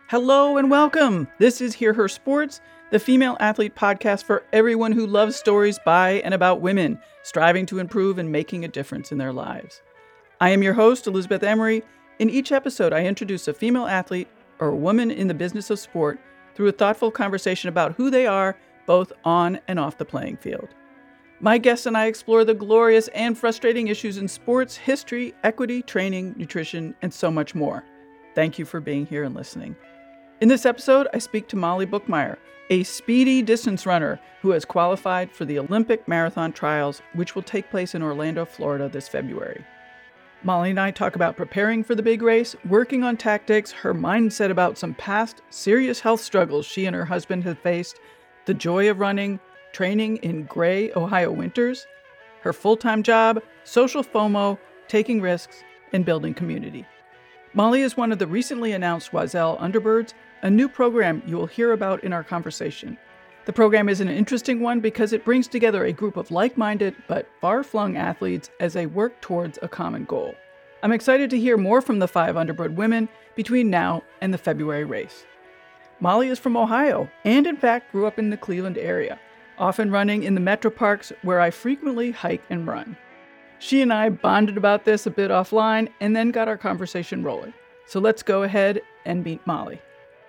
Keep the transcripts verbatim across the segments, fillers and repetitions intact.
Hello and welcome. This is Hear Her Sports, the female athlete podcast for everyone who loves stories by and about women, striving to improve and making a difference in their lives. I am your host, Elizabeth Emery. In each episode, I introduce a female athlete or a woman in the business of sport through a thoughtful conversation about who they are, both on and off the playing field. My guests and I explore the glorious and frustrating issues in sports, history, equity, training, nutrition, and so much more. Thank you for being here and listening. In this episode, I speak to Molly Bookmyer, a speedy distance runner who has qualified for the Olympic Marathon Trials, which will take place in Orlando, Florida this February. Molly and I talk about preparing for the big race, working on tactics, her mindset about some past serious health struggles she and her husband have faced, the joy of running, training in gray Ohio winters, her full-time job, social FOMO, taking risks, and building community. Molly is one of the recently announced Oiselle Underbirds, a new program you will hear about in our conversation. The program is an interesting one because it brings together a group of like-minded but far-flung athletes as they work towards a common goal. I'm excited to hear more from the five Underbird women between now and the February race. Molly is from Ohio and in fact grew up in the Cleveland area, often running in the metro parks where I frequently hike and run. She and I bonded about this a bit offline and then got our conversation rolling. So let's go ahead and meet Molly.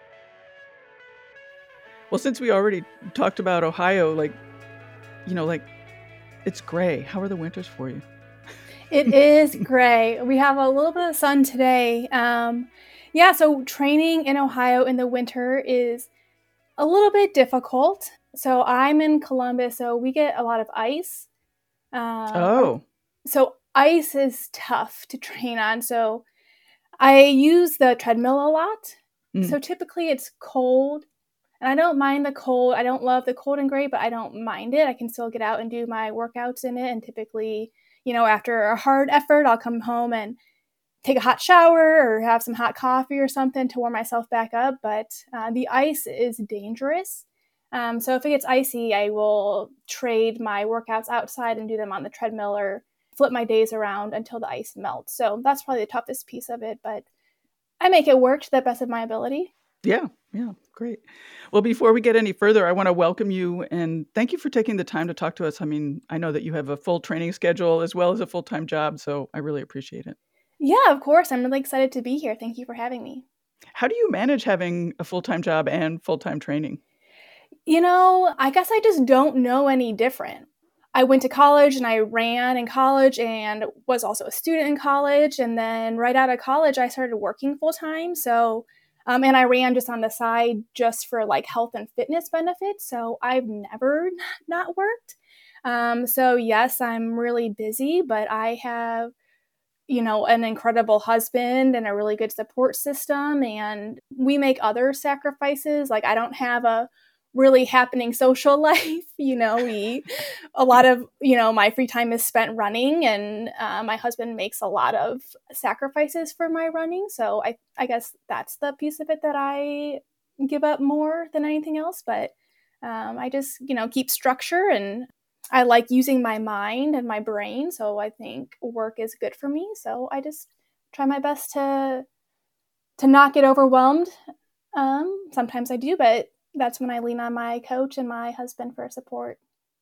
Well, since we already talked about Ohio, like, you know, like, it's gray. How are the winters for you? It is gray. We have a little bit of sun today. Um, yeah, so training in Ohio in the winter is a little bit difficult. So I'm in Columbus, so we get a lot of ice. Um, oh. So ice is tough to train on. So I use the treadmill a lot. Mm. So typically it's cold. And I don't mind the cold. I don't love the cold and gray, but I don't mind it. I can still get out and do my workouts in it. And typically, you know, after a hard effort, I'll come home and take a hot shower or have some hot coffee or something to warm myself back up. But uh, the ice is dangerous. Um, so if it gets icy, I will trade my workouts outside and do them on the treadmill or flip my days around until the ice melts. So that's probably the toughest piece of it. But I make it work to the best of my ability. Yeah, yeah, great. Well, before we get any further, I want to welcome you and thank you for taking the time to talk to us. I mean, I know that you have a full training schedule as well as a full-time job, so I really appreciate it. Yeah, of course. I'm really excited to be here. Thank you for having me. How do you manage having a full-time job and full-time training? You know, I guess I just don't know any different. I went to college and I ran in college and was also a student in college. And then right out of college, I started working full-time. So Um, and I ran just on the side just for like health and fitness benefits. So I've never not worked. Um, so yes, I'm really busy, but I have, you know, an incredible husband and a really good support system. And we make other sacrifices. Like I don't have a really happening social life. You know, we, a lot of, you know, my free time is spent running and uh, my husband makes a lot of sacrifices for my running. So I, I guess that's the piece of it that I give up more than anything else. But um, I just, you know, keep structure and I like using my mind and my brain. So I think work is good for me. So I just try my best to, to not get overwhelmed. Um, sometimes I do, but that's when I lean on my coach and my husband for support.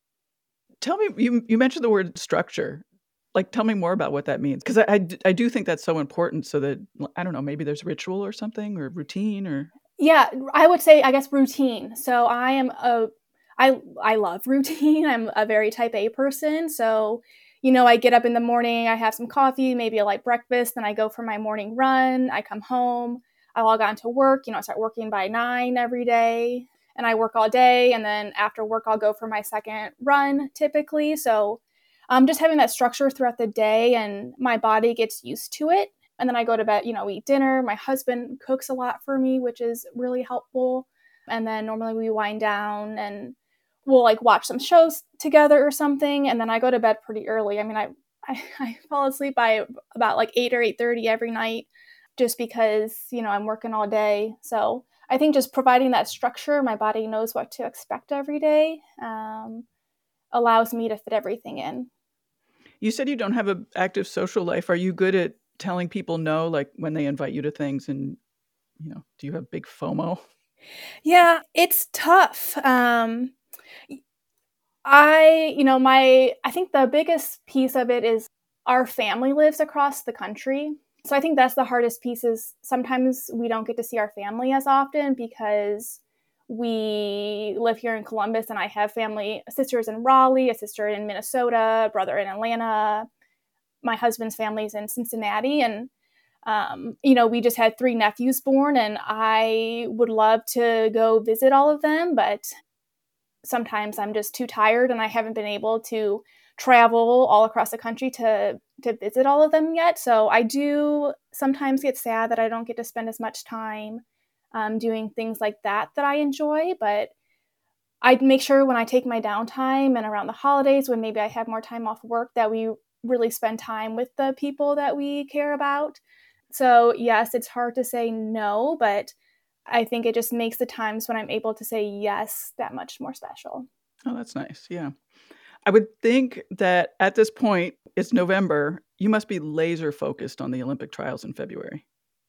Tell me, you you mentioned the word structure. Like, tell me more about what that means. Because I, I, I do think that's so important so that, I don't know, maybe there's ritual or something or routine or. Yeah, I would say, I guess, routine. So I am a, I, I love routine. I'm a very type A person. So, you know, I get up in the morning, I have some coffee, maybe a light breakfast, then I go for my morning run. I come home. I log on to work, you know, I start working by nine every day and I work all day. And then after work, I'll go for my second run typically. So um, just having that structure throughout the day and my body gets used to it. And then I go to bed, you know, we eat dinner. My husband cooks a lot for me, which is really helpful. And then normally we wind down and we'll like watch some shows together or something. And then I go to bed pretty early. I mean, I, I, I fall asleep by about like eight or eight thirty every night. Just because, you know, I'm working all day. So I think just providing that structure, my body knows what to expect every day, um, allows me to fit everything in. You said you don't have an active social life. Are you good at telling people no, like when they invite you to things and you know, do you have big FOMO? Yeah, it's tough. Um, I, you know, my, I think the biggest piece of it is our family lives across the country. So I think that's the hardest piece is sometimes we don't get to see our family as often because we live here in Columbus and I have family, sisters in Raleigh, a sister in Minnesota, a brother in Atlanta. My husband's family's in Cincinnati. And, um, you know, we just had three nephews born and I would love to go visit all of them, but sometimes I'm just too tired and I haven't been able to travel all across the country to to visit all of them yet. So I do sometimes get sad that I don't get to spend as much time um, doing things like that that I enjoy. But I make sure when I take my downtime and around the holidays when maybe I have more time off work that we really spend time with the people that we care about. So yes, it's hard to say no, but I think it just makes the times when I'm able to say yes that much more special. Oh, that's nice. Yeah. I would think that at this point, it's November, you must be laser focused on the Olympic trials in February.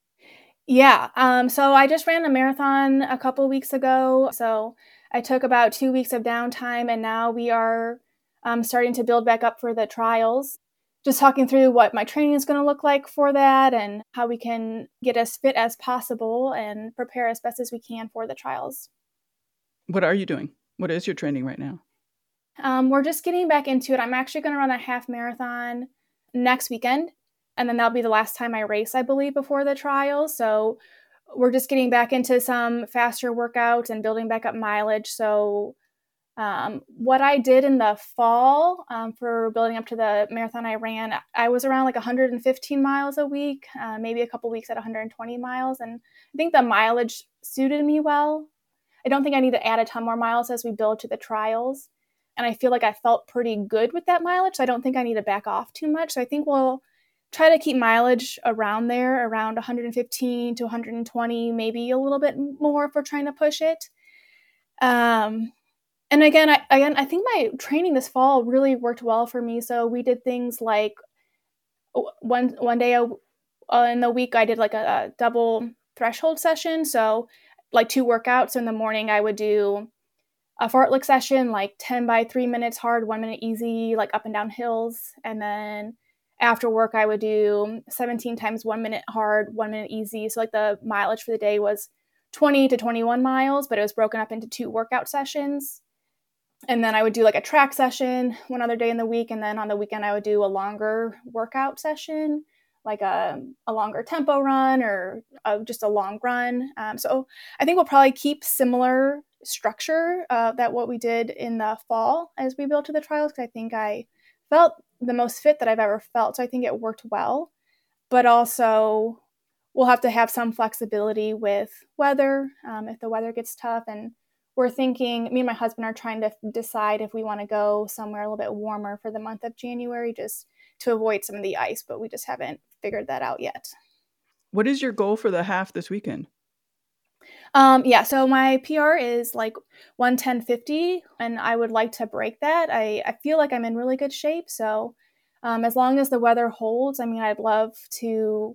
Yeah. Um, so I just ran a marathon a couple weeks ago. So I took about two weeks of downtime and now we are um, starting to build back up for the trials. Just talking through what my training is going to look like for that and how we can get as fit as possible and prepare as best as we can for the trials. What are you doing? What is your training right now? Um, we're just getting back into it. I'm actually going to run a half marathon next weekend, and then that'll be the last time I race, I believe, before the trials. So we're just getting back into some faster workouts and building back up mileage. So um, what I did in the fall um, for building up to the marathon I ran, I was around like one hundred fifteen miles a week, uh, maybe a couple weeks at one hundred twenty miles. And I think the mileage suited me well. I don't think I need to add a ton more miles as we build to the trials. And I feel like I felt pretty good with that mileage. So I don't think I need to back off too much. So I think we'll try to keep mileage around there, around one hundred fifteen to one hundred twenty, maybe a little bit more if we're trying to push it. Um, and again, I, again, I think my training this fall really worked well for me. So we did things like one one day uh, in the week, I did like a, a double threshold session. So like two workouts. So in the morning, I would do a fartlek session, like ten by three minutes hard, one minute easy, like up and down hills. And then after work, I would do seventeen times one minute hard, one minute easy. So like the mileage for the day was twenty to twenty-one miles, but it was broken up into two workout sessions. And then I would do like a track session one other day in the week. And then on the weekend, I would do a longer workout session, like a, a longer tempo run or a, just a long run. Um, so I think we'll probably keep similar structure uh, that what we did in the fall as we built to the trials, because I think I felt the most fit that I've ever felt. So I think it worked well. But also we'll have to have some flexibility with weather um, if the weather gets tough. And we're thinking, me and my husband are trying to decide if we want to go somewhere a little bit warmer for the month of January just to avoid some of the ice, but we just haven't figured that out yet. What is your goal for the half this weekend? Um, yeah, so my P R is like one ten fifty, and I would like to break that. I, I feel like I'm in really good shape, so um, as long as the weather holds, I mean, I'd love to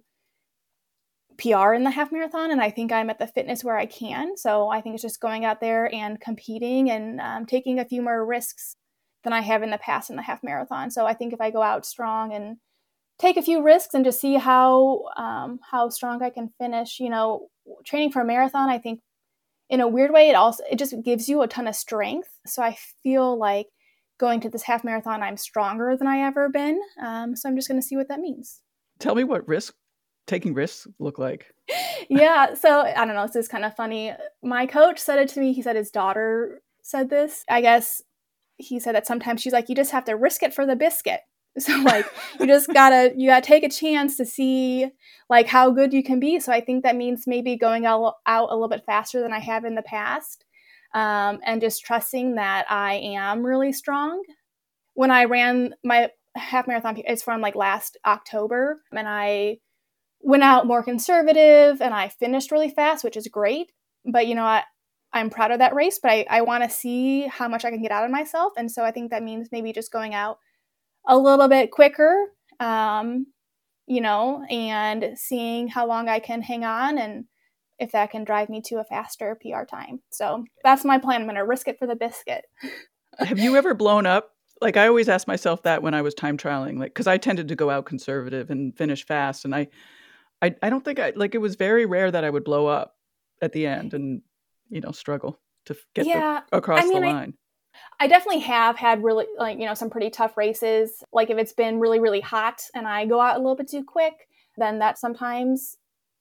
P R in the half marathon, and I think I'm at the fitness where I can. So I think it's just going out there and competing and um, taking a few more risks than I have in the past in the half marathon. So I think if I go out strong and take a few risks and just see how um, how strong I can finish, you know, training for a marathon, I think in a weird way, it also it just gives you a ton of strength. So I feel like going to this half marathon, I'm stronger than I ever been. Um, so I'm just going to see what that means. Tell me what risk taking risks look like. Yeah. So I don't know. This is kind of funny. My coach said it to me. He said his daughter said this. I guess he said that sometimes she's like, you just have to risk it for the biscuit. So like, you just gotta, you gotta take a chance to see like how good you can be. So I think that means maybe going out, out a little bit faster than I have in the past. Um, and just trusting that I am really strong. When I ran my half marathon, it's from like last October, and I went out more conservative and I finished really fast, which is great. But, you know, I, I'm proud of that race, but I, I want to see how much I can get out of myself. And so I think that means maybe just going out a little bit quicker, um, you know, and seeing how long I can hang on and if that can drive me to a faster P R time. So that's my plan. I'm going to risk it for the biscuit. Have you ever blown up? Like, I always ask myself that when I was time trialing, like, because I tended to go out conservative and finish fast. And I, I, I don't think I, like, it was very rare that I would blow up at the end and, you know, struggle to get yeah, the, across I mean, the line. I, I definitely have had really, like, you know, some pretty tough races. Like if it's been really, really hot and I go out a little bit too quick, then that sometimes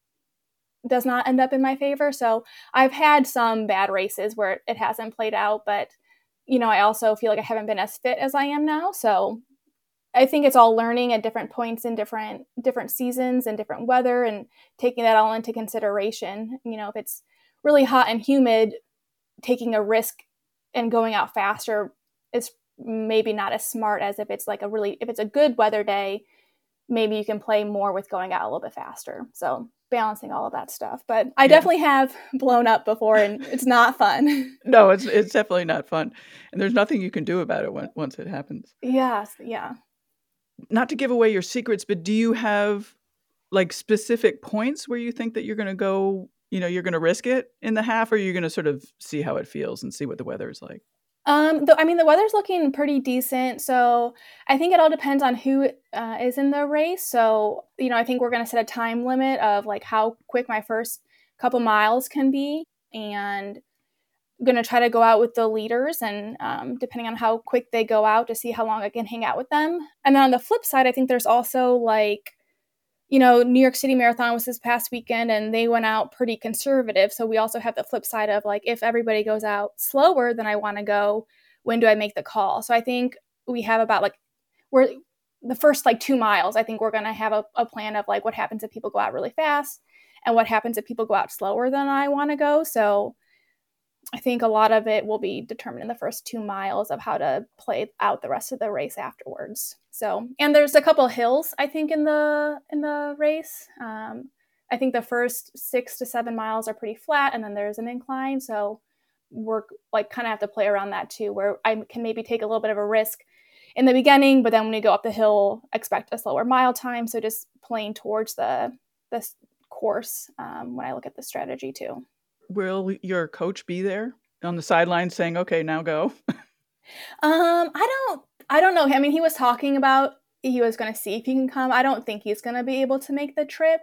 does not end up in my favor. So I've had some bad races where it hasn't played out, but, you know, I also feel like I haven't been as fit as I am now. So I think it's all learning at different points in different different seasons and different weather and taking that all into consideration. You know, if it's really hot and humid, taking a risk and going out faster is maybe not as smart as if it's like a really, if it's a good weather day, maybe you can play more with going out a little bit faster. So balancing all of that stuff. But I yeah. definitely have blown up before and it's not fun. No, it's it's definitely not fun. And there's nothing you can do about it when, once it happens. Yes, yeah. Not to give away your secrets, but do you have like specific points where you think that you're going to go, you know, you're going to risk it in the half, or you're going to sort of see how it feels and see what the weather is like? Um, the, I mean, the weather's looking pretty decent, so I think it all depends on who uh, is in the race. So, you know, I think we're going to set a time limit of like how quick my first couple miles can be, and going to try to go out with the leaders, and um, depending on how quick they go out, to see how long I can hang out with them. And then on the flip side, I think there's also like, you know, New York City Marathon was this past weekend and they went out pretty conservative. So we also have the flip side of like, if everybody goes out slower than I want to go, when do I make the call? So I think we have about like, we're the first like two miles, I think we're going to have a, a plan of like what happens if people go out really fast and what happens if people go out slower than I want to go. So I think a lot of it will be determined in the first two miles of how to play out the rest of the race afterwards. So, and there's a couple hills, I think, in the in the race. Um, I think the first six to seven miles are pretty flat, and then there's an incline. So we're like kind of have to play around that too, where I can maybe take a little bit of a risk in the beginning, but then when we go up the hill, expect a slower mile time. So just playing towards the this course um, when I look at the strategy too. Will your coach be there on the sidelines saying, okay, now go? um, I don't, I don't know. I mean, he was talking about, he was going to see if he can come. I don't think he's going to be able to make the trip.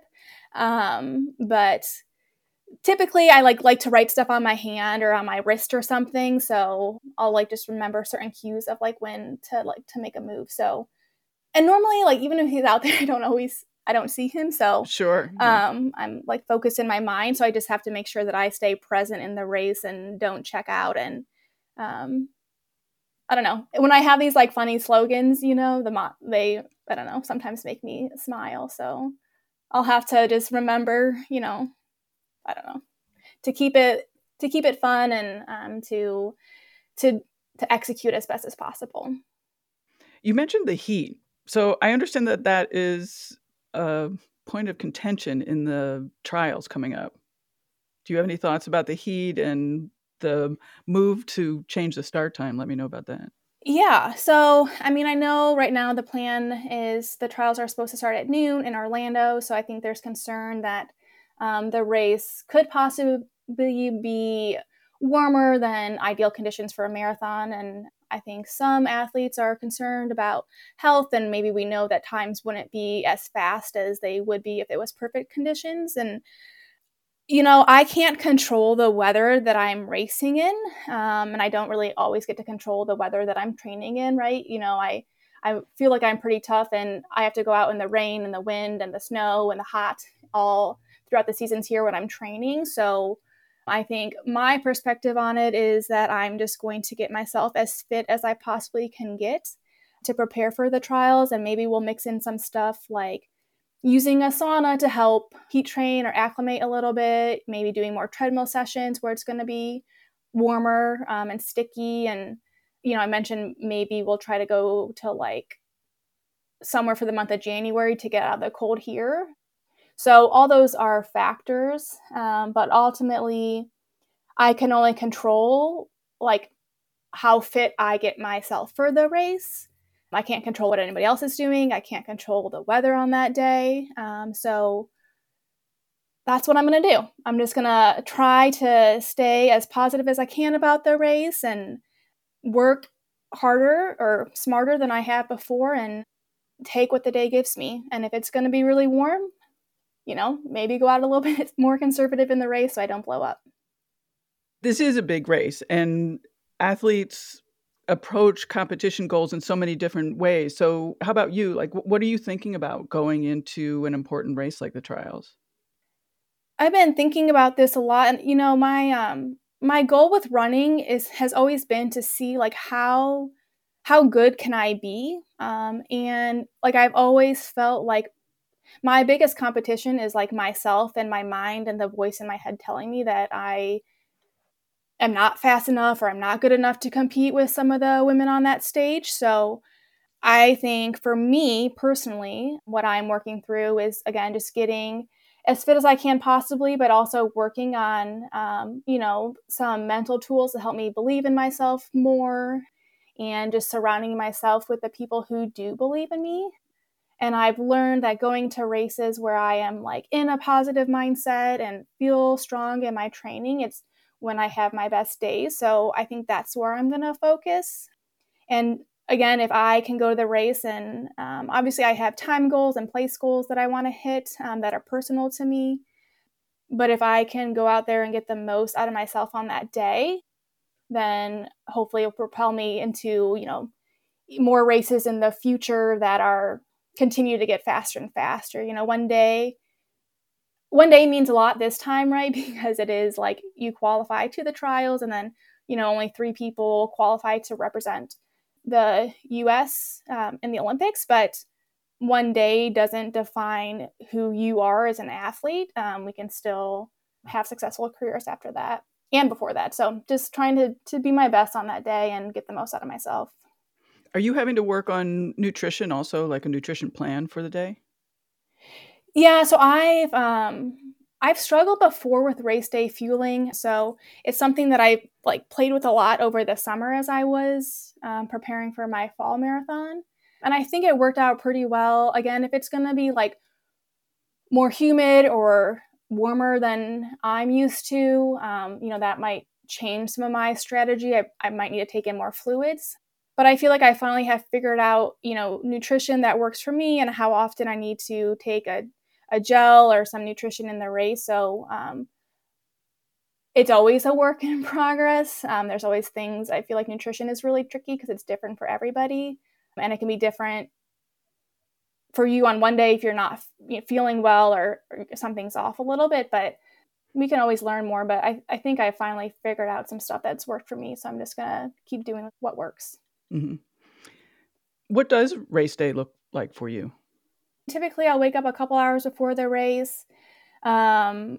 Um, but typically I like, like to write stuff on my hand or on my wrist or something. So I'll like just remember certain cues of like when to like to make a move. So, and normally like, even if he's out there, I don't always I don't see him. So sure. Yeah. Um, I'm like focused in my mind. So I just have to make sure that I stay present in the race and don't check out. And um, I don't know, when I have these like funny slogans, you know, the mo- they, I don't know, sometimes make me smile. So I'll have to just remember, you know, I don't know, to keep it, to keep it fun and um, to, to, to execute as best as possible. You mentioned the heat. So I understand that that is a point of contention in the trials coming up. Do you have any thoughts about the heat and the move to change the start time? Let me know about that. Yeah. So, I mean, I know right now the plan is the trials are supposed to start at noon in Orlando. So I think there's concern that um, the race could possibly be warmer than ideal conditions for a marathon. And I think some athletes are concerned about health, and maybe we know that times wouldn't be as fast as they would be if it was perfect conditions. And, you know, I can't control the weather that I'm racing in, um, and I don't really always get to control the weather that I'm training in, right? You know, I, I feel like I'm pretty tough, and I have to go out in the rain and the wind and the snow and the hot all throughout the seasons here when I'm training. So I think my perspective on it is that I'm just going to get myself as fit as I possibly can get to prepare for the trials. And maybe we'll mix in some stuff like using a sauna to help heat train or acclimate a little bit, maybe doing more treadmill sessions where it's going to be warmer um, and sticky. And, you know, I mentioned maybe we'll try to go to like somewhere for the month of January to get out of the cold here. So all those are factors, um, but ultimately I can only control like how fit I get myself for the race. I can't control what anybody else is doing. I can't control the weather on that day. Um, so that's what I'm going to do. I'm just going to try to stay as positive as I can about the race and work harder or smarter than I have before and take what the day gives me. And if it's going to be really warm, you know, maybe go out a little bit more conservative in the race so I don't blow up. This is a big race, and athletes approach competition goals in so many different ways. So how about you? Like, what are you thinking about going into an important race like the trials? I've been thinking about this a lot. And, you know, my, um, my goal with running is, has always been to see like how, how good can I be? Um, and like, I've always felt like my biggest competition is like myself and my mind and the voice in my head telling me that I am not fast enough or I'm not good enough to compete with some of the women on that stage. So I think for me personally, what I'm working through is, again, just getting as fit as I can possibly, but also working on, um, you know, some mental tools to help me believe in myself more and just surrounding myself with the people who do believe in me. And I've learned that going to races where I am like in a positive mindset and feel strong in my training, it's when I have my best days. So I think that's where I'm going to focus. And again, if I can go to the race and um, obviously I have time goals and place goals that I want to hit um, that are personal to me. But if I can go out there and get the most out of myself on that day, then hopefully it'll propel me into, you know, more races in the future that are continue to get faster and faster. You know, one day, one day means a lot this time, right? Because it is like you qualify to the trials and then, you know, only three people qualify to represent the U S um, in the Olympics, but one day doesn't define who you are as an athlete. Um, we can still have successful careers after that and before that. So just trying to, to be my best on that day and get the most out of myself. Are you having to work on nutrition also, like a nutrition plan for the day? Yeah, so I've um I've struggled before with race day fueling, so it's something that I like played with a lot over the summer as I was um, preparing for my fall marathon, and I think it worked out pretty well. Again, if it's going to be like more humid or warmer than I'm used to, um, you know, that might change some of my strategy. I, I might need to take in more fluids. But I feel like I finally have figured out, you know, nutrition that works for me and how often I need to take a, a gel or some nutrition in the race. So um, it's always a work in progress. Um, there's always things. I feel like nutrition is really tricky because it's different for everybody. And it can be different for you on one day if you're not you know, feeling well or, or something's off a little bit. But we can always learn more. But I, I think I finally figured out some stuff that's worked for me. So I'm just going to keep doing what works. Mm-hmm. What does race day look like for you? Typically, I'll wake up a couple hours before the race. Um,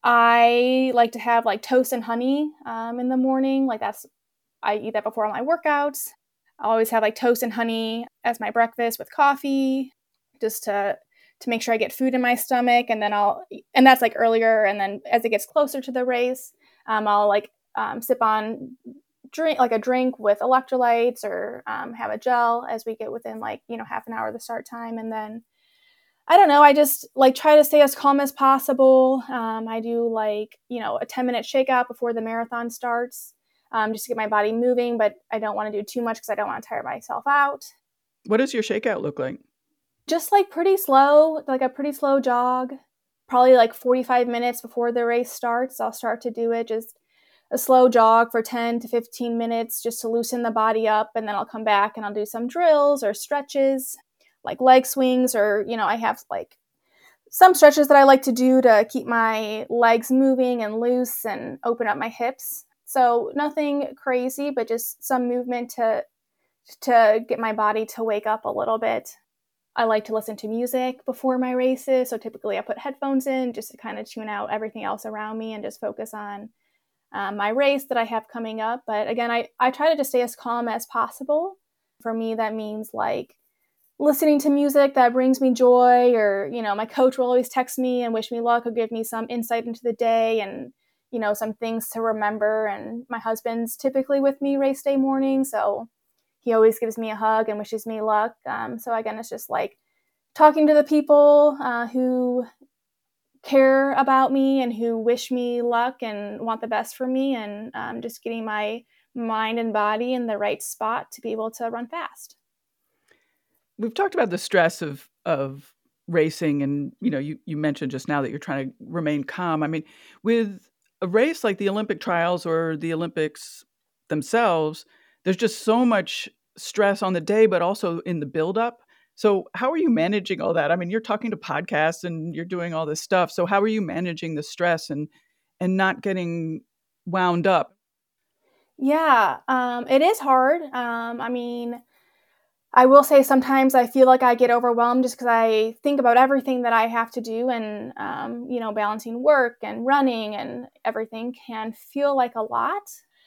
I like to have like toast and honey um, in the morning. Like that's, I eat that before all my workouts. I always have like toast and honey as my breakfast with coffee, just to to make sure I get food in my stomach. And then I'll, and that's like earlier. And then as it gets closer to the race, um, I'll like um, sip on drink like a drink with electrolytes or um, have a gel as we get within like, you know, half an hour of the start time. And then I don't know, I just like try to stay as calm as possible. Um, I do like, you know, a ten minute shakeout before the marathon starts um, just to get my body moving, but I don't want to do too much because I don't want to tire myself out. What does your shakeout look like? Just like pretty slow, like a pretty slow jog, probably like forty-five minutes before the race starts. I'll start to do it, just a slow jog for ten to fifteen minutes just to loosen the body up. And then I'll come back and I'll do some drills or stretches like leg swings, or, you know, I have like some stretches that I like to do to keep my legs moving and loose and open up my hips. So nothing crazy, but just some movement to to get my body to wake up a little bit. I like to listen to music before my races. So typically I put headphones in just to kind of tune out everything else around me and just focus on um, my race that I have coming up. But again, I, I try to just stay as calm as possible. For me, that means like listening to music that brings me joy, or, you know, my coach will always text me and wish me luck or give me some insight into the day and, you know, some things to remember. And my husband's typically with me race day morning. So he always gives me a hug and wishes me luck. Um, so again, it's just like talking to the people uh, who care about me and who wish me luck and want the best for me, and um, just getting my mind and body in the right spot to be able to run fast. We've talked about the stress of of racing, and you know, you you mentioned just now that you're trying to remain calm. I mean, with a race like the Olympic trials or the Olympics themselves, there's just so much stress on the day, but also in the buildup. So how are you managing all that? I mean, you're talking to podcasts and you're doing all this stuff. So how are you managing the stress and and not getting wound up? Yeah, um, it is hard. Um, I mean, I will say sometimes I feel like I get overwhelmed just because I think about everything that I have to do, and, um, you know, balancing work and running and everything can feel like a lot.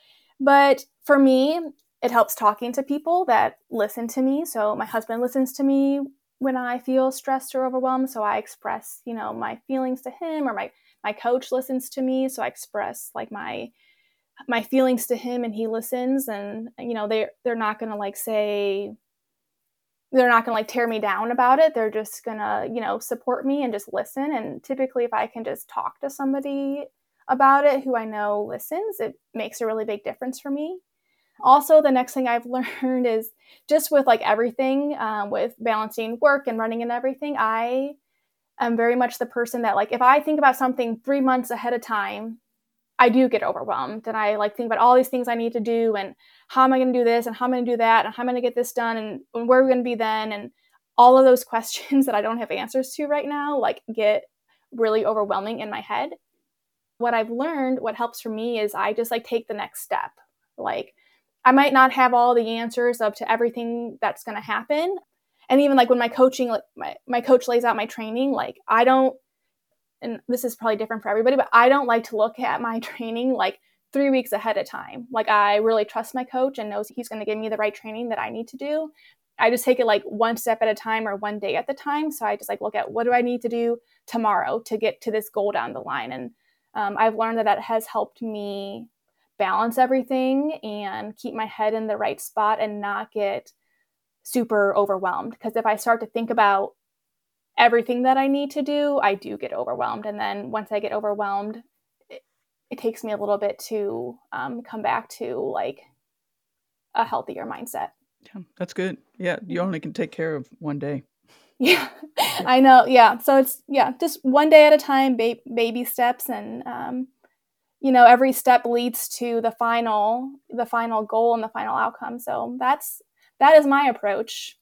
But for me, it helps talking to people that listen to me. So my husband listens to me when I feel stressed or overwhelmed. So I express, you know, my feelings to him, or my, my coach listens to me. So I express like my, my feelings to him, and he listens. And, you know, they, they're not going to like say, they're not going to like tear me down about it. They're just going to, you know, support me and just listen. And typically if I can just talk to somebody about it who I know listens, it makes a really big difference for me. Also, the next thing I've learned is just with like everything, um, with balancing work and running and everything, I am very much the person that like, if I think about something three months ahead of time, I do get overwhelmed, and I like think about all these things I need to do, and how am I going to do this, and how am I going to do that, and how am I going to get this done, and, and where are we going to be then, and all of those questions that I don't have answers to right now, like get really overwhelming in my head. What I've learned, what helps for me is I just like take the next step. Like I might not have all the answers up to everything that's going to happen. And even like when my coaching, like my, my coach lays out my training, like I don't, and this is probably different for everybody, but I don't like to look at my training like three weeks ahead of time. Like I really trust my coach and knows he's going to give me the right training that I need to do. I just take it like one step at a time or one day at the time. So I just like look at what do I need to do tomorrow to get to this goal down the line. And um, I've learned that that has helped me balance everything and keep my head in the right spot and not get super overwhelmed. Because if I start to think about everything that I need to do, I do get overwhelmed. And then once I get overwhelmed, it, it takes me a little bit to um, come back to like a healthier mindset. Yeah, that's good. Yeah, you only can take care of one day. Yeah, I know. Yeah. So it's, yeah, just one day at a time, ba- baby steps. And, um, you know, every step leads to the final, the final goal and the final outcome. So that's, that is my approach.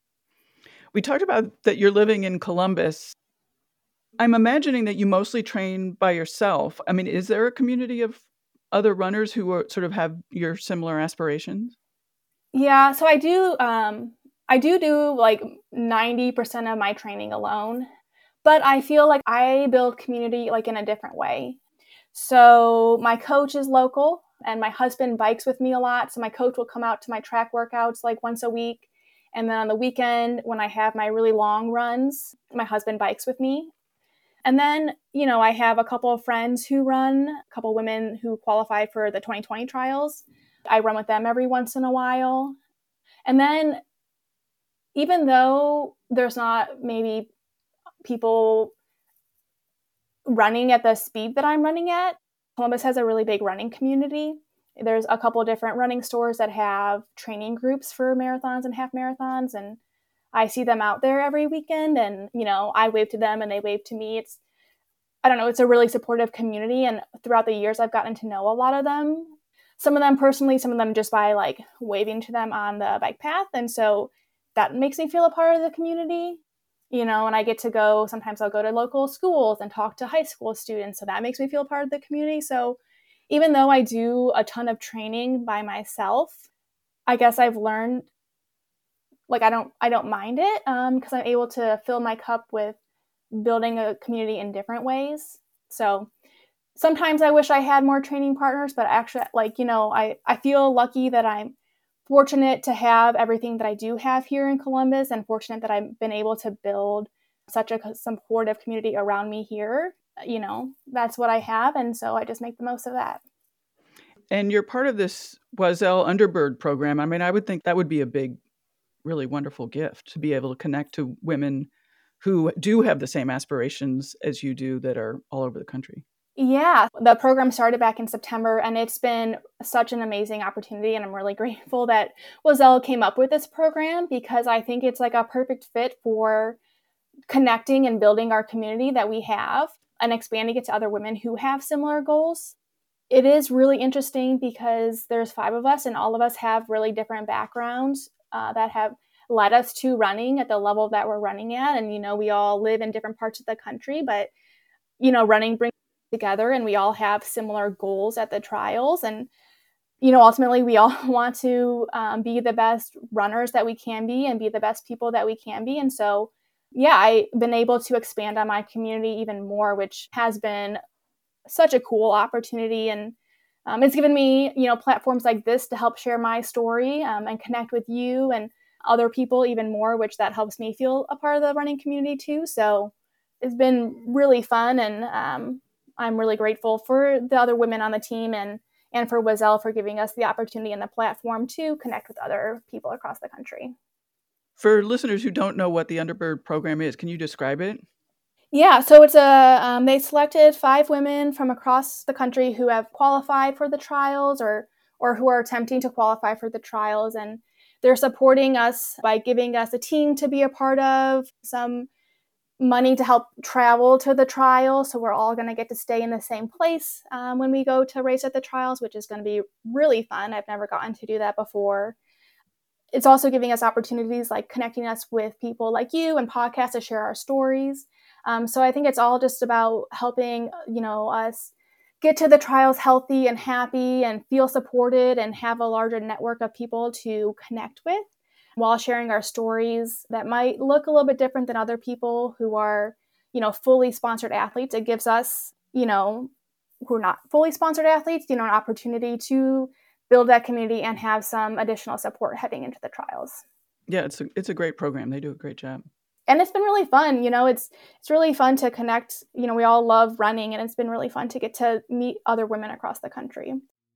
We talked about that you're living in Columbus. I'm imagining that you mostly train by yourself. I mean, is there a community of other runners who are, sort of have your similar aspirations? Yeah, so I do um I do do like ninety percent of my training alone, but I feel like I build community like in a different way. So my coach is local and my husband bikes with me a lot. So my coach will come out to my track workouts like once a week. And then on the weekend, when I have my really long runs, my husband bikes with me. And then, you know, I have a couple of friends who run, a couple of women who qualified for the twenty twenty trials. I run with them every once in a while. And then even though there's not maybe people running at the speed that I'm running at, Columbus has a really big running community. There's a couple of different running stores that have training groups for marathons and half marathons, and I see them out there every weekend, and, you know, I wave to them and they wave to me. It's, I don't know, it's a really supportive community, and throughout the years I've gotten to know a lot of them. Some of them personally, some of them just by like waving to them on the bike path. And so that makes me feel a part of the community, you know, and I get to go, sometimes I'll go to local schools and talk to high school students. So that makes me feel part of the community. So even though I do a ton of training by myself, I guess I've learned like, I don't, I don't mind it um, because I'm able to fill my cup with building a community in different ways. So sometimes I wish I had more training partners, but actually, like, you know, I, I feel lucky that I'm fortunate to have everything that I do have here in Columbus, and fortunate that I've been able to build such a supportive community around me here. You know, that's what I have. And so I just make the most of that. And you're part of this Oiselle Underbird program. I mean, I would think that would be a big, really wonderful gift to be able to connect to women who do have the same aspirations as you do that are all over the country. Yeah, the program started back in September, and it's been such an amazing opportunity. And I'm really grateful that Wazelle came up with this program, because I think it's like a perfect fit for connecting and building our community that we have and expanding it to other women who have similar goals. It is really interesting because there's five of us, and all of us have really different backgrounds uh, that have led us to running at the level that we're running at. And, you know, we all live in different parts of the country, but, you know, running brings us together, and we all have similar goals at the trials. And, you know, ultimately we all want to um, be the best runners that we can be and be the best people that we can be. And so, yeah, I've been able to expand on my community even more, which has been such a cool opportunity. And um, it's given me, you know, platforms like this to help share my story um, and connect with you and other people even more, which that helps me feel a part of the running community too. So it's been really fun. And um, I'm really grateful for the other women on the team and, and for Wazelle for giving us the opportunity and the platform to connect with other people across the country. For listeners who don't know what the Underbird program is, can you describe it? Yeah, so it's a, um, they selected five women from across the country who have qualified for the trials or or who are attempting to qualify for the trials. And they're supporting us by giving us a team to be a part of, some money to help travel to the trial. So we're all going to get to stay in the same place um, when we go to race at the trials, which is going to be really fun. I've never gotten to do that before. It's also giving us opportunities like connecting us with people like you and podcasts to share our stories. Um, so I think it's all just about helping, you know, us get to the trials healthy and happy and feel supported and have a larger network of people to connect with while sharing our stories that might look a little bit different than other people who are, you know, fully sponsored athletes. It gives us, you know, who are not fully sponsored athletes, you know, an opportunity to build that community and have some additional support heading into the trials. Yeah, it's a, it's a great program. They do a great job. And it's been really fun. You know, it's it's really fun to connect. You know, we all love running, and it's been really fun to get to meet other women across the country.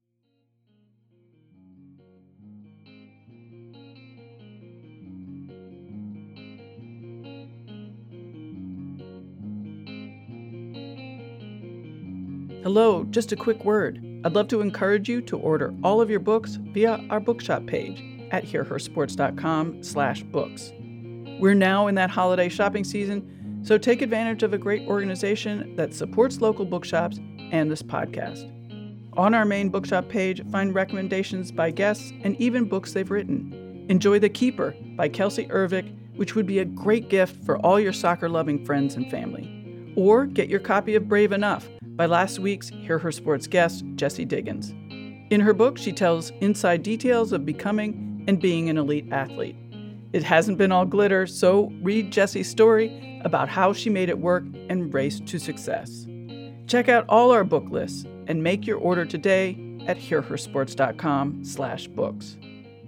Hello, just a quick word. I'd love to encourage you to order all of your books via our bookshop page at hearhersports.com slash books. We're now in that holiday shopping season, so take advantage of a great organization that supports local bookshops and this podcast. On our main bookshop page, find recommendations by guests and even books they've written. Enjoy The Keeper by Kelsey Ervick, which would be a great gift for all your soccer-loving friends and family. Or get your copy of Brave Enough by last week's Hear Her Sports guest, Jessie Diggins. In her book, she tells inside details of becoming and being an elite athlete. It hasn't been all glitter, so read Jessie's story about how she made it work and raced to success. Check out all our book lists and make your order today at hearhersports.com slash books.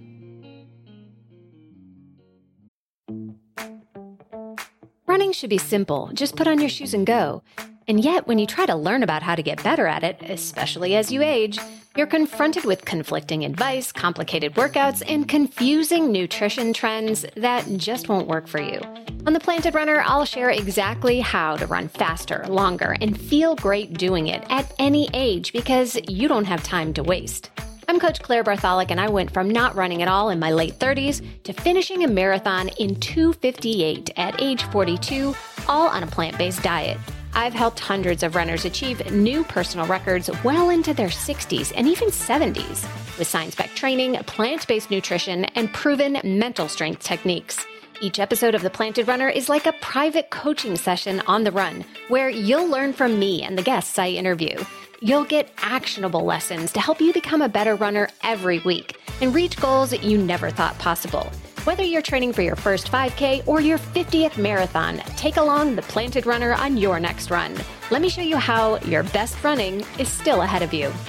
Running should be simple. Just put on your shoes and go. And yet, when you try to learn about how to get better at it, especially as you age, you're confronted with conflicting advice, complicated workouts, and confusing nutrition trends that just won't work for you. On The Planted Runner, I'll share exactly how to run faster, longer, and feel great doing it at any age because you don't have time to waste. I'm Coach Claire Bartholic, and I went from not running at all in my late thirties to finishing a marathon in two fifty-eight at age forty-two, all on a plant-based diet. I've helped hundreds of runners achieve new personal records well into their sixties and even seventies with science-backed training, plant-based nutrition, and proven mental strength techniques. Each episode of The Planted Runner is like a private coaching session on the run where you'll learn from me and the guests I interview. You'll get actionable lessons to help you become a better runner every week and reach goals that you never thought possible. Whether you're training for your first five K or your fiftieth marathon, take along The Planted Runner on your next run. Let me show you how your best running is still ahead of you.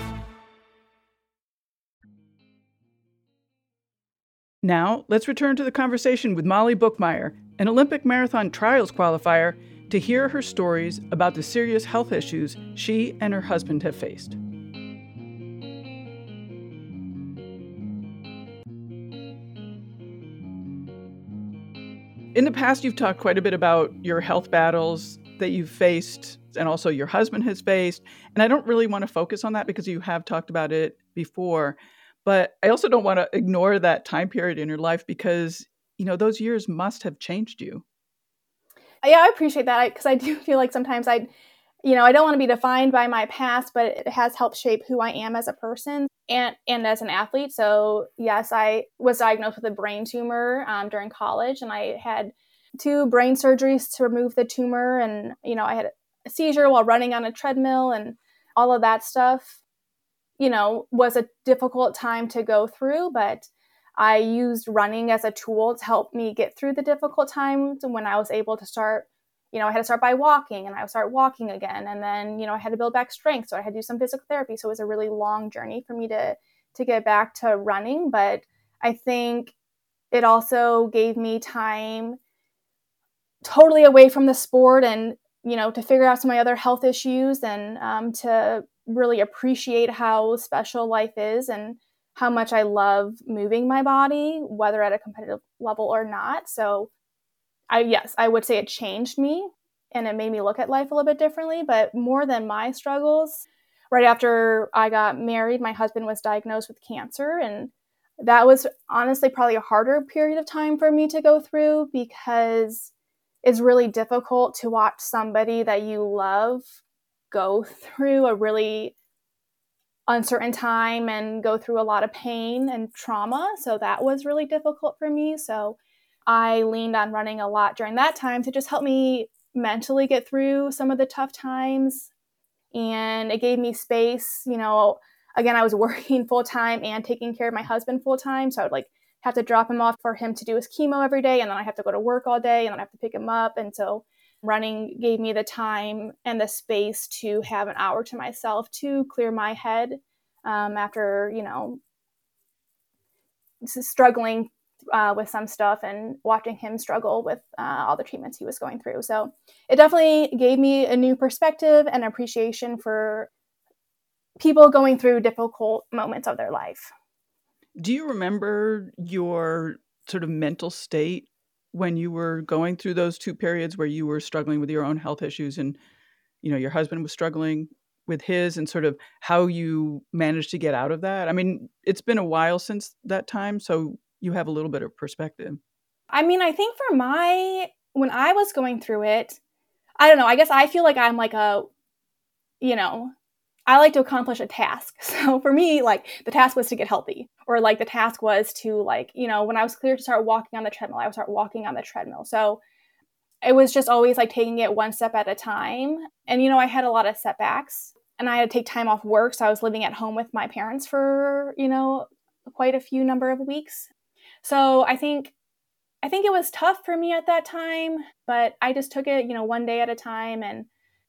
Now, let's return to the conversation with Molly Bookmyer, an Olympic marathon trials qualifier, to hear her stories about the serious health issues she and her husband have faced. In the past, you've talked quite a bit about your health battles that you've faced and also your husband has faced. And I don't really want to focus on that because you have talked about it before. But I also don't want to ignore that time period in your life because, you know, those years must have changed you. Yeah, I appreciate that because I do feel like sometimes I, you know, I don't want to be defined by my past, but it has helped shape who I am as a person and, and as an athlete. So yes, I was diagnosed with a brain tumor um, during college, and I had two brain surgeries to remove the tumor. And, you know, I had a seizure while running on a treadmill, and all of that stuff, you know, was a difficult time to go through, but I used running as a tool to help me get through the difficult times. And when I was able to start, you know, I had to start by walking, and I would start walking again. And then, you know, I had to build back strength. So I had to do some physical therapy. So it was a really long journey for me to, to get back to running. But I think it also gave me time totally away from the sport and, you know, to figure out some of my other health issues and um, to really appreciate how special life is and how much I love moving my body, whether at a competitive level or not. So I, yes, I would say it changed me and it made me look at life a little bit differently, but more than my struggles, right after I got married, my husband was diagnosed with cancer. And that was honestly probably a harder period of time for me to go through because it's really difficult to watch somebody that you love go through a really uncertain time and go through a lot of pain and trauma. So that was really difficult for me. So I leaned on running a lot during that time to just help me mentally get through some of the tough times. And it gave me space. You know, again, I was working full time and taking care of my husband full time. So I would like have to drop him off for him to do his chemo every day. And then I have to go to work all day and then I have to pick him up. And so running gave me the time and the space to have an hour to myself to clear my head um, after, you know, struggling uh, with some stuff and watching him struggle with uh, all the treatments he was going through. So it definitely gave me a new perspective and appreciation for people going through difficult moments of their life. Do you remember your sort of mental state when you were going through those two periods where you were struggling with your own health issues and, you know, your husband was struggling with his, and sort of how you managed to get out of that? I mean, it's been a while since that time, so you have a little bit of perspective. I mean, I think for my, when I was going through it, I don't know, I guess I feel like I'm like a, you know, I like to accomplish a task. So for me, like the task was to get healthy, or like the task was to like, you know, when I was clear to start walking on the treadmill, I would start walking on the treadmill. So it was just always like taking it one step at a time. And, you know, I had a lot of setbacks and I had to take time off work. So I was living at home with my parents for, you know, quite a few number of weeks. So I think, I think it was tough for me at that time, but I just took it, you know, one day at a time. And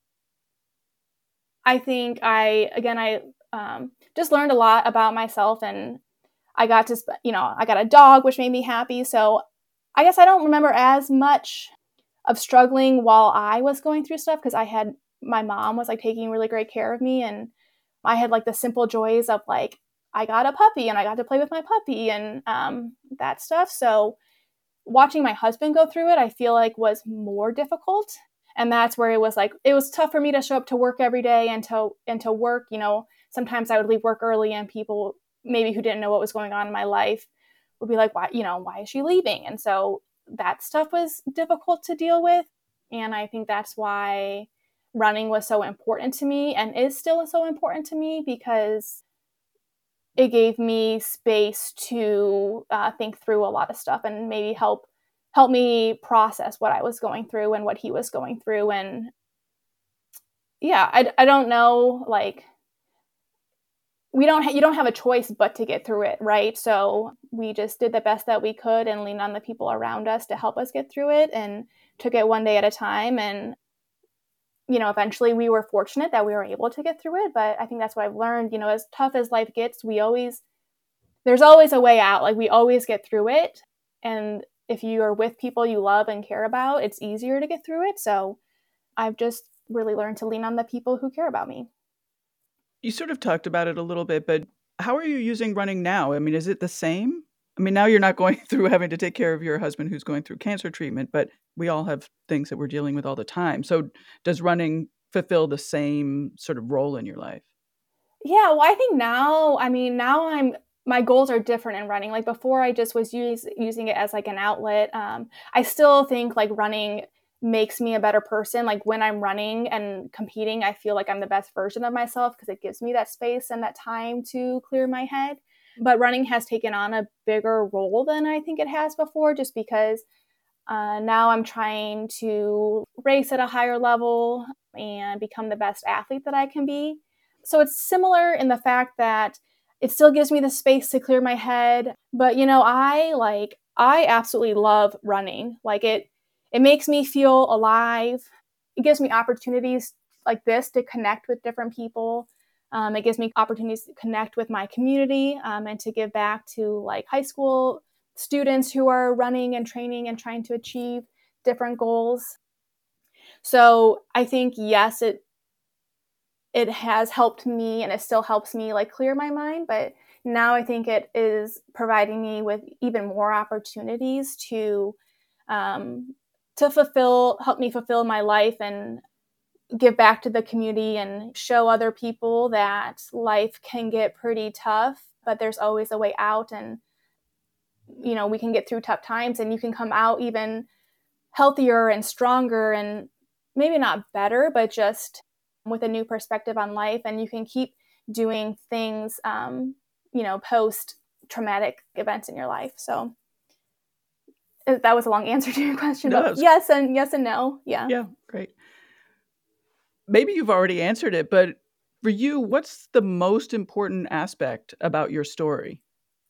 I think I, again, I um, just learned a lot about myself, and I got to, you know, I got a dog, which made me happy. So I guess I don't remember as much of struggling while I was going through stuff because I had, my mom was like taking really great care of me, and I had like the simple joys of like, I got a puppy and I got to play with my puppy and um, that stuff. So watching my husband go through it, I feel like was more difficult. And that's where it was like, it was tough for me to show up to work every day and to, and to work, you know, sometimes I would leave work early and people maybe who didn't know what was going on in my life would be like, why, you know, why is she leaving? And so that stuff was difficult to deal with. And I think that's why running was so important to me and is still so important to me, because it gave me space to uh, think through a lot of stuff and maybe help help me process what I was going through and what he was going through. And yeah, I, I don't know, like we don't, ha- you don't have a choice but to get through it. Right. So we just did the best that we could and leaned on the people around us to help us get through it and took it one day at a time. And, you know, eventually we were fortunate that we were able to get through it. But I think that's what I've learned, you know, as tough as life gets, we always, there's always a way out. Like we always get through it. And if you are with people you love and care about, it's easier to get through it. So I've just really learned to lean on the people who care about me. You sort of talked about it a little bit, but how are you using running now? I mean, is it the same? I mean, now you're not going through having to take care of your husband who's going through cancer treatment, but we all have things that we're dealing with all the time. So does running fulfill the same sort of role in your life? Yeah, well, I think now, I mean, now I'm, my goals are different in running. Like before, I just was use, using it as like an outlet. Um, I still think like running makes me a better person. Like when I'm running and competing, I feel like I'm the best version of myself because it gives me that space and that time to clear my head. But running has taken on a bigger role than I think it has before, just because uh, now I'm trying to race at a higher level and become the best athlete that I can be. So it's similar in the fact that it still gives me the space to clear my head. But, you know, I like, I absolutely love running. Like it, it makes me feel alive. It gives me opportunities like this to connect with different people. Um, it gives me opportunities to connect with my community um, and to give back to like high school students who are running and training and trying to achieve different goals. So I think, yes, it it has helped me and it still helps me like clear my mind. But now I think it is providing me with even more opportunities to um, to fulfill, help me fulfill my life and give back to the community and show other people that life can get pretty tough, but there's always a way out. And, you know, we can get through tough times and you can come out even healthier and stronger and maybe not better, but just with a new perspective on life. And you can keep doing things, um, you know, post traumatic events in your life. So that was a long answer to your question, No, but was... yes and yes and no. Yeah. Yeah, great. Maybe you've already answered it, but for you, what's the most important aspect about your story?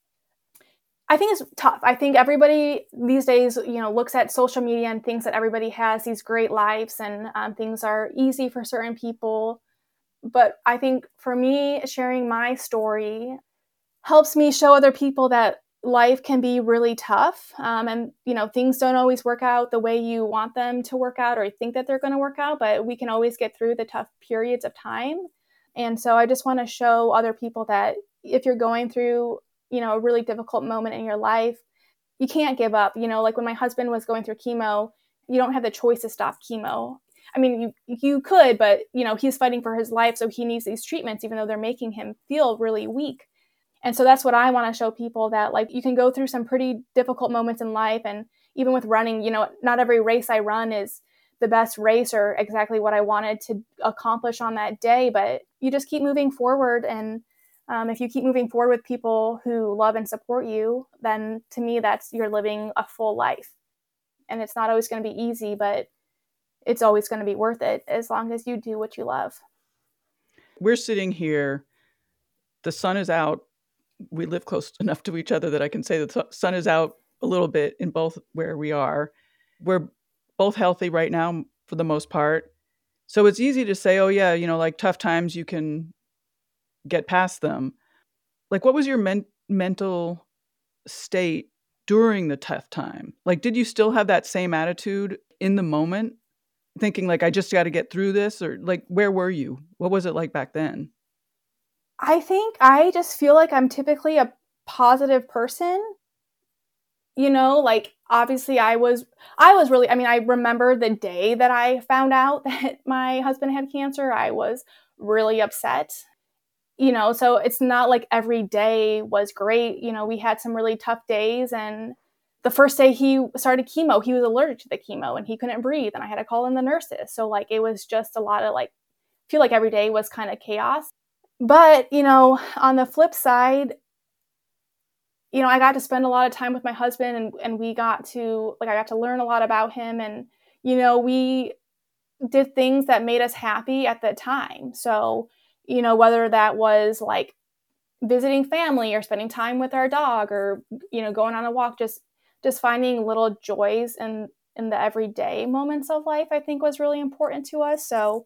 I think it's tough. I think everybody these days, you know, looks at social media and thinks that everybody has these great lives and um, things are easy for certain people. But I think for me, sharing my story helps me show other people that life can be really tough. Um, and, you know, things don't always work out the way you want them to work out or think that they're going to work out, but we can always get through the tough periods of time. And so I just want to show other people that if you're going through, you know, a really difficult moment in your life, you can't give up. You know, like when my husband was going through chemo, you don't have the choice to stop chemo. I mean, you you could, but, you know, he's fighting for his life, so he needs these treatments, even though they're making him feel really weak. And so that's what I want to show people, that like you can go through some pretty difficult moments in life. And even with running, you know, not every race I run is the best race or exactly what I wanted to accomplish on that day, but you just keep moving forward. And um, if you keep moving forward with people who love and support you, then to me, that's you're living a full life. And it's not always going to be easy, but it's always going to be worth it as long as you do what you love. We're sitting here, the sun is out. We live close enough to each other that I can say the sun is out a little bit in both where we are. We're both healthy right now for the most part. So it's easy to say, oh yeah, you know, like tough times, you can get past them. Like what was your men- mental state during the tough time? Like, did you still have that same attitude in the moment? Thinking like, I just got to get through this? Or like, where were you? What was it like back then? I think I just feel like I'm typically a positive person. You know, like obviously I was, I was really, I mean, I remember the day that I found out that my husband had cancer, I was really upset. You know, so it's not like every day was great. You know, we had some really tough days. And the first day he started chemo, he was allergic to the chemo and he couldn't breathe. And I had to call in the nurses. So like, it was just a lot of like, I feel like every day was kind of chaos. But, you know, on the flip side, you know, I got to spend a lot of time with my husband and, and we got to, like, I got to learn a lot about him. And, you know, we did things that made us happy at the time. So, you know, whether that was like visiting family or spending time with our dog or, you know, going on a walk, just, just finding little joys in, in the everyday moments of life, I think was really important to us. So,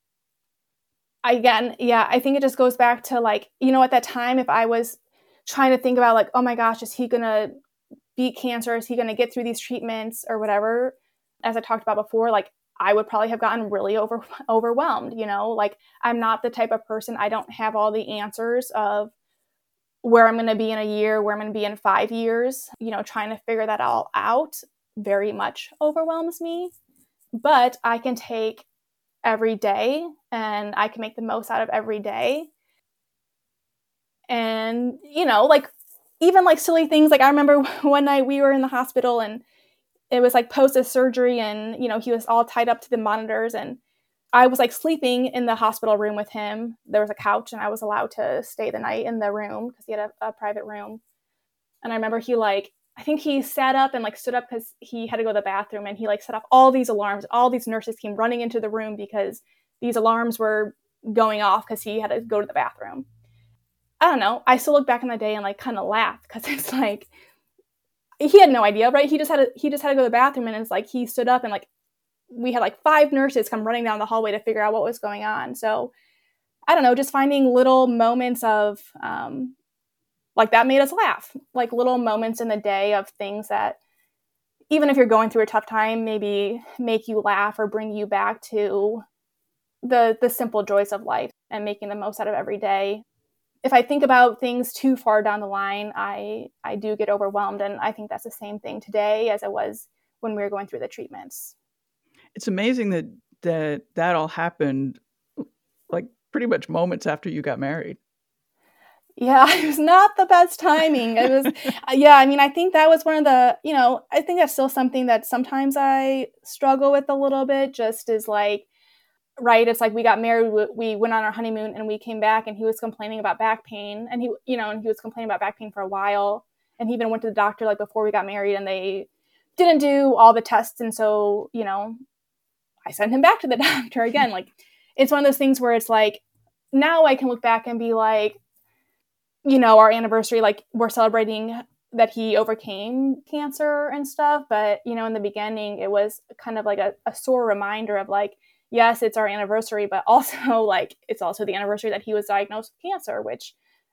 again, yeah, I think it just goes back to like, you know, at that time, if I was trying to think about like, oh my gosh, is he going to beat cancer? Is he going to get through these treatments or whatever? As I talked about before, like I would probably have gotten really over, overwhelmed, you know, like I'm not the type of person, I don't have all the answers of where I'm going to be in a year, where I'm going to be in five years, you know, trying to figure that all out very much overwhelms me. But I can take every day and I can make the most out of every day. And, you know, like even like silly things. Like I remember one night we were in the hospital and it was like post surgery and, you know, he was all tied up to the monitors and I was like sleeping in the hospital room with him. There was a couch and I was allowed to stay the night in the room because he had a, a private room. And I remember he like, I think he sat up and like stood up because he had to go to the bathroom and he like set off all these alarms. All these nurses came running into the room because these alarms were going off because he had to go to the bathroom. I don't know. I still look back on the day and like kind of laugh because it's like, he had no idea, right? He just had to, he just had to go to the bathroom and it's like, he stood up and like, we had like five nurses come running down the hallway to figure out what was going on. So I don't know, just finding little moments of, um, like that made us laugh, like little moments in the day of things that, even if you're going through a tough time, maybe make you laugh or bring you back to the the simple joys of life and making the most out of every day. If I think about things too far down the line, I, I do get overwhelmed. And I think that's the same thing today as it was when we were going through the treatments. It's amazing that that, that all happened like pretty much moments after you got married. Yeah, it was not the best timing. It was, yeah, I mean, I think that was one of the, you know, I think that's still something that sometimes I struggle with a little bit, just is like, right, it's like we got married, we went on our honeymoon and we came back and he was complaining about back pain and he, you know, and he was complaining about back pain for a while. And he even went to the doctor like before we got married and they didn't do all the tests. And so, you know, I sent him back to the doctor again. Like, it's one of those things where it's like, now I can look back and be like, you know, our anniversary, like we're celebrating that he overcame cancer and stuff. But, you know, in the beginning, it was kind of like a, a sore reminder of like, yes, it's our anniversary, but also like, it's also the anniversary that he was diagnosed with cancer, which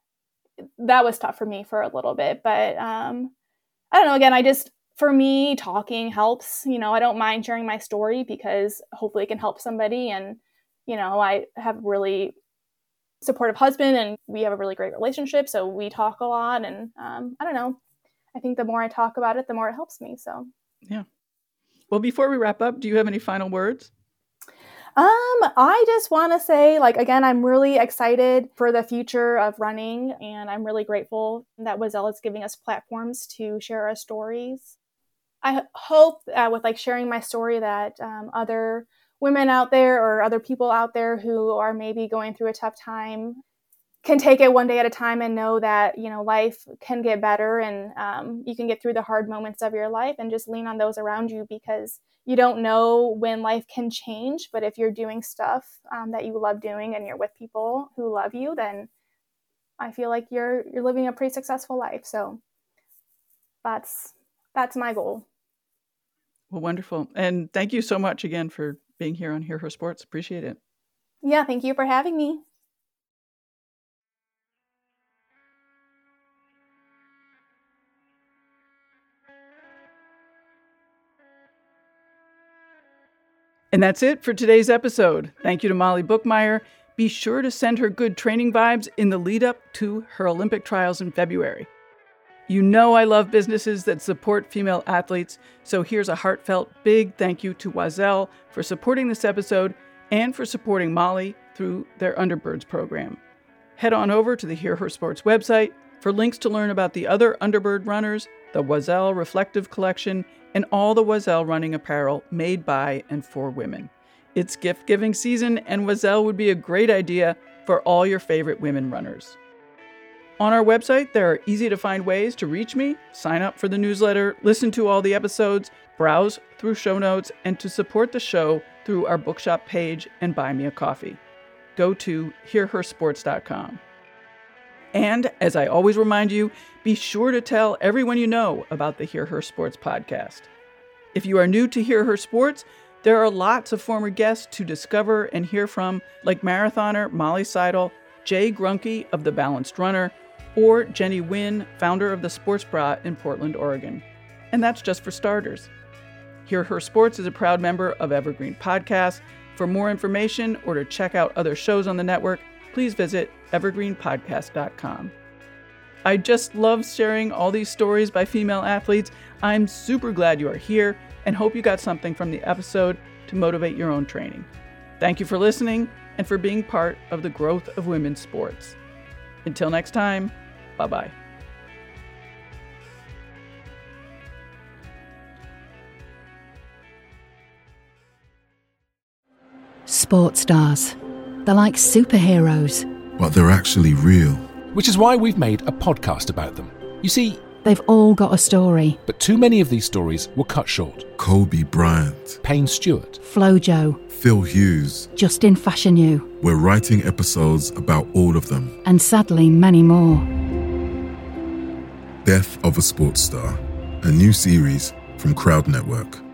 that was tough for me for a little bit. But um, I don't know, again, I just, for me, talking helps. You know, I don't mind sharing my story because hopefully it can help somebody. And, you know, I have really supportive husband and we have a really great relationship. So we talk a lot and um, I don't know. I think the more I talk about it, the more it helps me. So, yeah. Well, before we wrap up, do you have any final words? Um, I just want to say, like, again, I'm really excited for the future of running and I'm really grateful that Wazelle is giving us platforms to share our stories. I hope uh, with like sharing my story that um, other women out there or other people out there who are maybe going through a tough time can take it one day at a time and know that, you know, life can get better and um, you can get through the hard moments of your life and just lean on those around you because you don't know when life can change. But if you're doing stuff um, that you love doing and you're with people who love you, then I feel like you're you're living a pretty successful life. So that's that's my goal. Well, wonderful. And thank you so much again for being here on Hear Her Sports. Appreciate it. Yeah, thank you for having me. And that's it for today's episode. Thank you to Molly Bookmyer. Be sure to send her good training vibes in the lead up to her Olympic trials in February. You know I love businesses that support female athletes, so here's a heartfelt big thank you to Wazelle for supporting this episode and for supporting Molly through their Underbirds program. Head on over to the Hear Her Sports website for links to learn about the other Underbird runners, the Wazelle Reflective Collection, and all the Wazelle running apparel made by and for women. It's gift-giving season, and Wazelle would be a great idea for all your favorite women runners. On our website, there are easy-to-find ways to reach me, sign up for the newsletter, listen to all the episodes, browse through show notes, and to support the show through our bookshop page and buy me a coffee. Go to hear her sports dot com. And, as I always remind you, be sure to tell everyone you know about the Hear Her Sports podcast. If you are new to Hear Her Sports, there are lots of former guests to discover and hear from, like marathoner Molly Seidel, Jay Grunke of The Balanced Runner, or Jenny Wynn, founder of the Sports Bra in Portland, Oregon. And that's just for starters. Hear Her Sports is a proud member of Evergreen Podcasts. For more information or to check out other shows on the network, please visit evergreen podcast dot com. I just love sharing all these stories by female athletes. I'm super glad you are here and hope you got something from the episode to motivate your own training. Thank you for listening and for being part of the growth of women's sports. Until next time, bye-bye. Sports stars. They're like superheroes. But they're actually real. Which is why we've made a podcast about them. You see, they've all got a story. But too many of these stories were cut short. Kobe Bryant, Payne Stewart, Flojo, Phil Hughes, Justin Fashanu. We're writing episodes about all of them. And sadly, many more. Death of a Sports Star, a new series from Crowd Network.